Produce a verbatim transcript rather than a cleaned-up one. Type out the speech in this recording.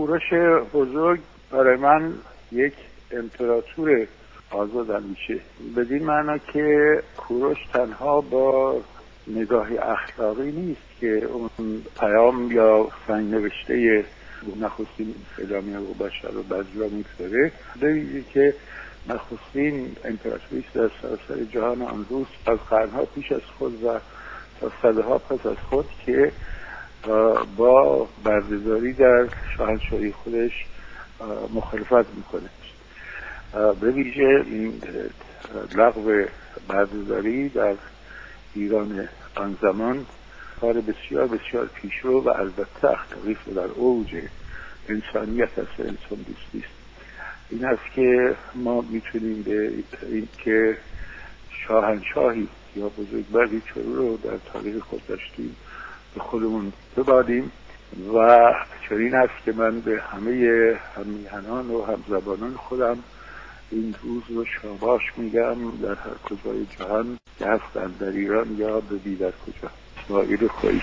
کوروش بزرگ برای من یک امپراتور آزاد میشه، بدین معنا که کوروش تنها با نگاهی اخلاقی نیست که اون پیام یا سنگ نوشته نخستین اعلامیه حقوق بشر رو بجا میگذاره، ببینید که نخستین امپراتوری در سراسر جهان آن روز از قرنها پیش از خود و تا صدها پس از خود که با بردهداری در شاهنشاهی خودش مخالفت میکنه. به ویژه این لغو بردهداری در ایران آن زمان کار بسیار بسیار پیشرو و البته اخلاقی و در اوج انسانیت است، انسان دوستی است. این است که ما میتونیم به این که شاهنشاهی یا بزرگواری چنین رو در تاریخ خود داشتیم به خودمون ببادیم و چنین است که من به همه هممیهنان و همزبانان خودم این روز رو شاباش میگم در هر کجای جهان که هستند، در ایران یا به بی در کجا. با عید خوش.